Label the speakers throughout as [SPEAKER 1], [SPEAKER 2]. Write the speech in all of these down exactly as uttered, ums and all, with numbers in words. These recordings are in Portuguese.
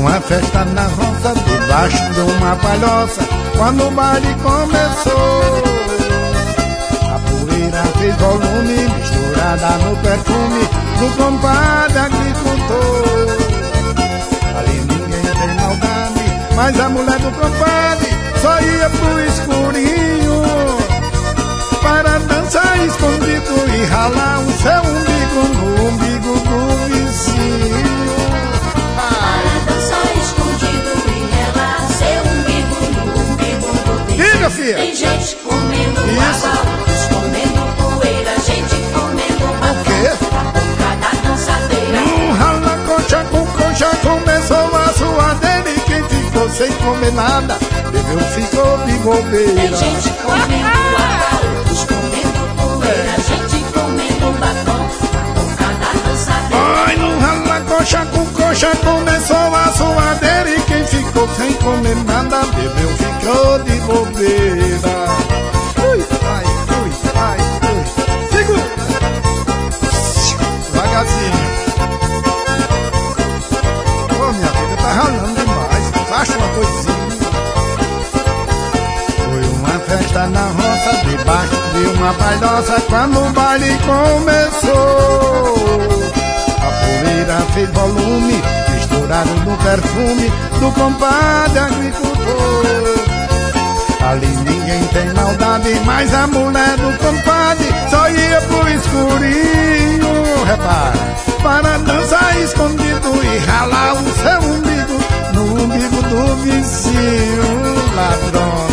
[SPEAKER 1] uma festa na roça, debaixo de uma palhoça, quando o baile começou. A poeira fez volume, misturada no perfume do compadre agricultor. Ali ninguém tem maldade, mas a mulher do compadre só ia pro escurinho para dançar escondido e ralar o seu umbigo no umbigo do vizinho.
[SPEAKER 2] Para dançar escondido e ralar seu umbigo no umbigo do vizinho.
[SPEAKER 1] Diga, filha!
[SPEAKER 2] Tem gente comendo água, outros comendo poeira, gente comendo batom na boca da dançadeira.
[SPEAKER 1] Um rala coxa com coxa, começou a suadeira e quem ficou sem comer nada bebeu, ficou de bobeira.
[SPEAKER 2] Tem gente comendo água, outros comendo poeira, gente comendo batom na boca da dançadeira.
[SPEAKER 1] Ai, no rala coxa com coxa, começou a suadeira e quem ficou sem comer nada bebeu, ficou de bobeira. Ui, ai, ui, ai, ui. Segura! Devagarzinho. Ô, minha vida, tá ralando demais. Baixa uma coisinha. Festa na roça, debaixo de uma palhoça, quando o baile começou. A poeira fez volume, misturado no perfume do compadre agricultor. Ali ninguém tem maldade, mas a mulher do compadre só ia pro escurinho, repara, para dançar escondido e ralar o seu umbigo no umbigo do vizinho, ladrona.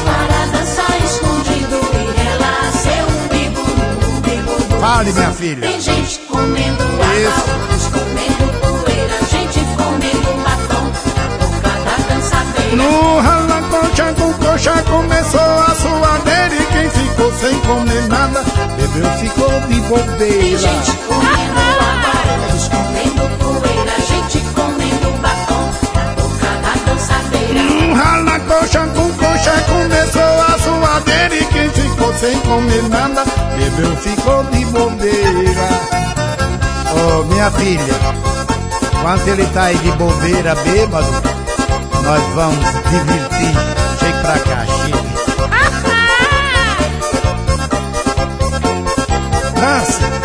[SPEAKER 1] Fale, minha filha.
[SPEAKER 2] Tem gente comendo água, outros comendo poeira, gente comendo batom na boca da dançadeira.
[SPEAKER 1] No rala coxa com coxa, começou a suadeira e quem ficou sem comer nada bebeu, ficou de bobeira.
[SPEAKER 2] Tem gente comendo água, outros comendo poeira, gente comendo batom na boca da dançadeira.
[SPEAKER 1] No rala coxa com coxa, começou a suadeira e quem ficou sem comer nada bebeu, ficou de bobeira. Oh, minha filha, enquanto ele tá aí de bobeira, bêbado, nós vamos divertir. Chegue pra cá, chegue. Dança.